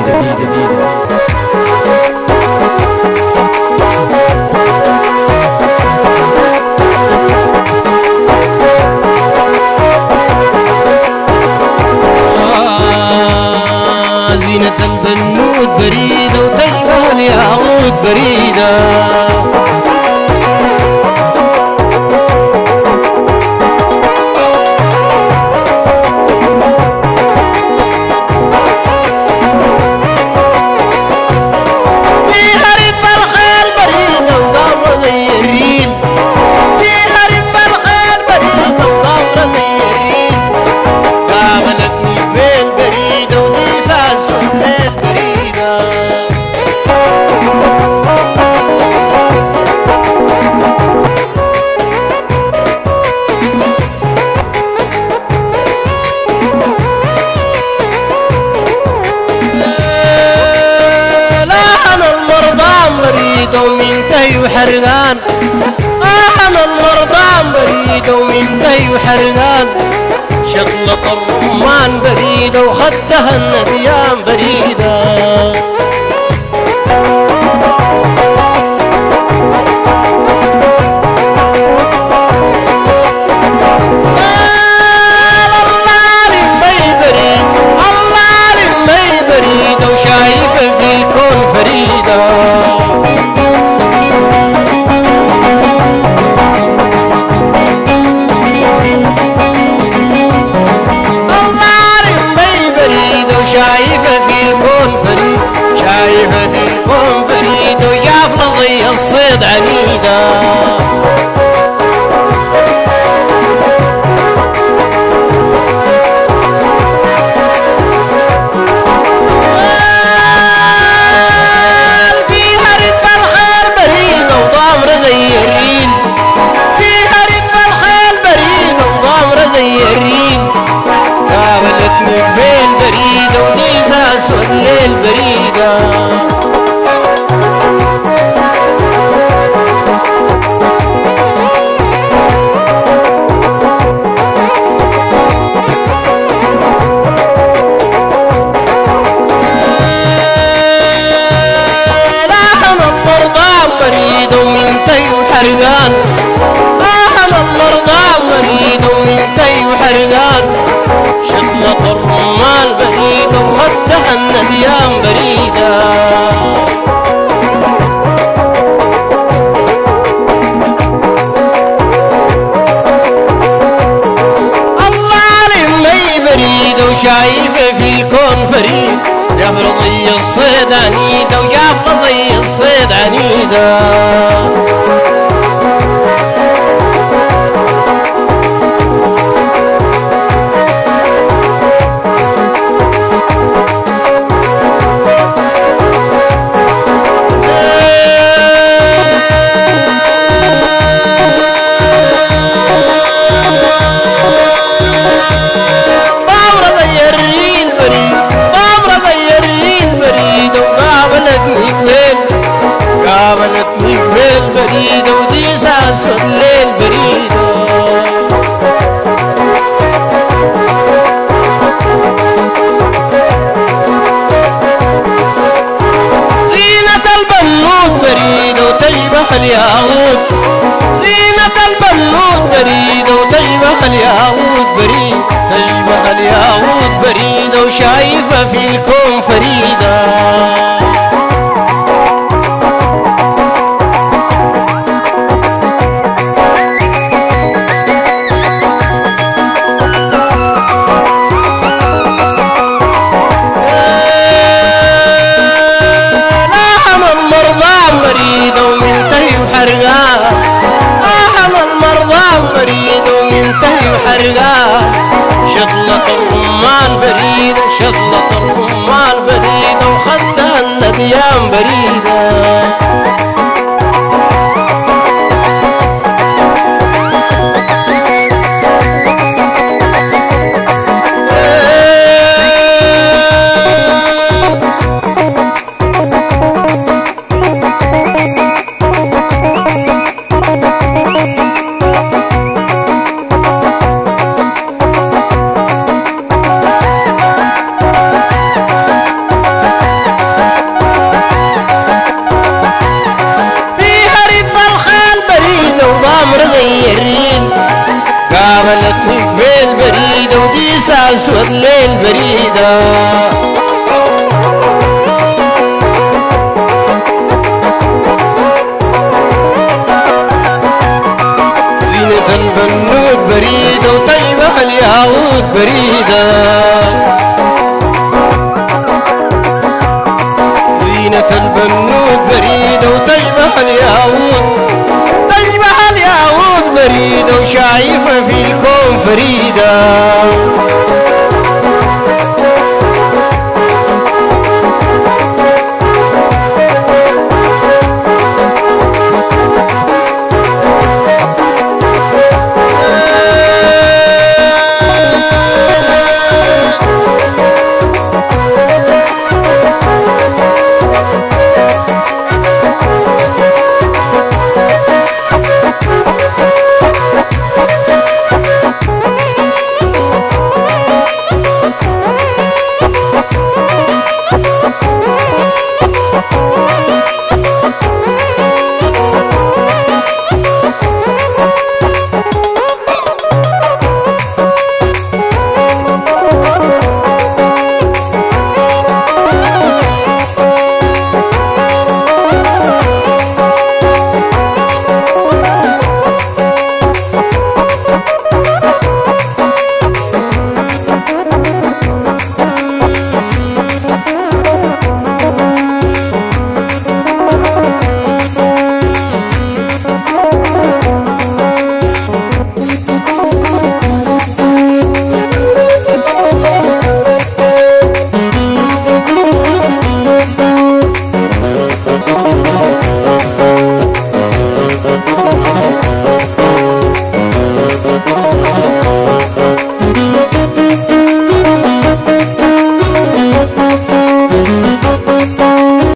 زينة البنود بريدة وتشبه الياقوت بريدة. ومن تهي وحرقان أنا المرضى بريدة ومن تهي وحرقان شطلة الرمان بريدة وخدها النديان بريدة. وشايفة في الكون فريدة. شايفة في الكون فريد، شايفة في الكون فريد وجافلة زي الصيد عنيدة. فيها ردف الخيل بريدة وضامرة زي الريد، فيها ردف الخيل بريدة وضامرة زي الريد. قابلتني بين بريدة وديسها اسود الليل بريدة. لحن المرضى بريدة ومن تي وحرقان، لحن المرضى بريدة ومن تي وحرقان شطلة الرمان بريدة وخدها النديان بريدة. الله علم مي بريدة وشايفة في الكون فريد، جافلة زي الصيد عنيدة وجافلة زي الصيد عنيدة. قابلتني بين بريدة وديسها اسود الليل بريدة. زينة البنود بريدة وتشبه الياقوت، زينة البنود بريدة وتشبه الياقوت بريدة، تشبه الياقوت بريدة وشايفة في الكون فريدة. شطلة الرمان بريدة، شطلة الرمان بريدة بريدة زينة البنوت بريدة وطيبة الياقوت بريدة زينة البنوت بريدة وطيبة الياقوت بريدة وشايفة في الكون فريدة